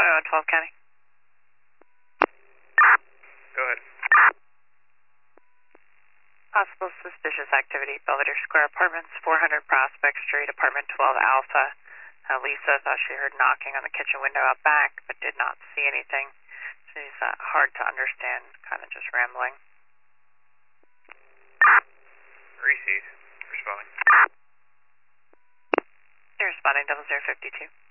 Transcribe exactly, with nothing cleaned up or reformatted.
twenty-one twelve County. Go ahead. Possible suspicious activity, Belvedere Square Apartments, four hundred Prospect Street, Apartment twelve Alpha. Uh, Lisa thought she heard knocking on the kitchen window out back, but did not see anything. She's uh, hard to understand, kind of just rambling. Reese's, responding. You're responding, double zero fifty-two.